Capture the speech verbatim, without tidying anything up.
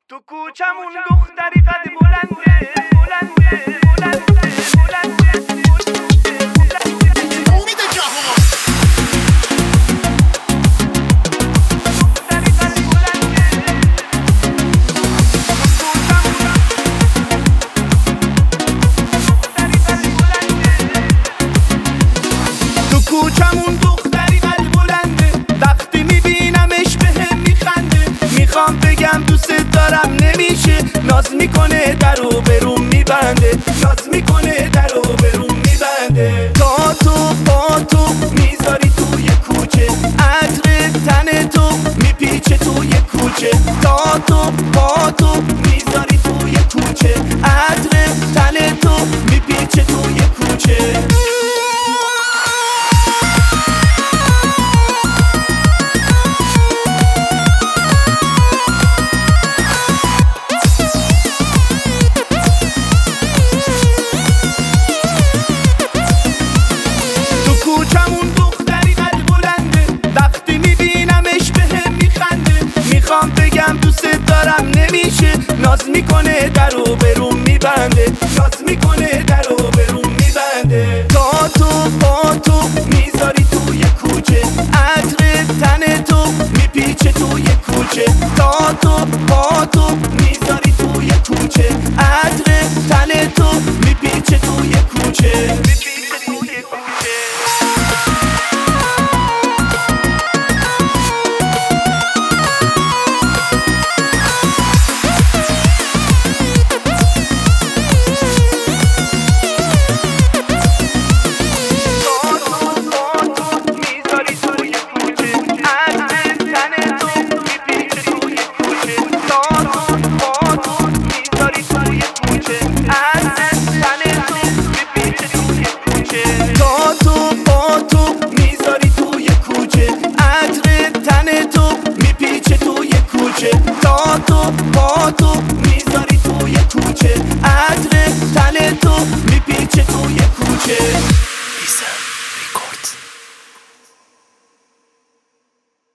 تو کوچمون دختری قد بلنده بلنده بلنده بلنده امید جهان تو کوچمون دختری قد بلنده وقتی میبینمش بهم میخنده میخوام بگم دوست دارم نمیشه ناز میکنه در و بروم میبنده ناز میکنه در و بروم میبنده تا تو پا تو میذاری توی کوچه عطر تن تو میپیچه توی کوچه تا تو پا تو میذاری توی کوچه عطر تن تو میپیچه توی کوچه کوچمون دختری قد بلنده وقتی میبینمش بهم میخنده میخوام بگم دوست دارم نمیشه ناز میکنه در و بروم میبنده ناز میکنه در و بروم میبنده تا تو پا تو میذاری توی کوچه عطر تن تو میپیچه توی کوچه تا تو پا تو میذاری توی کوچه عطر تن تو میپیچه توی کوچه میپیچه توی کوچه تا تو پا تو میذاری توی کوچه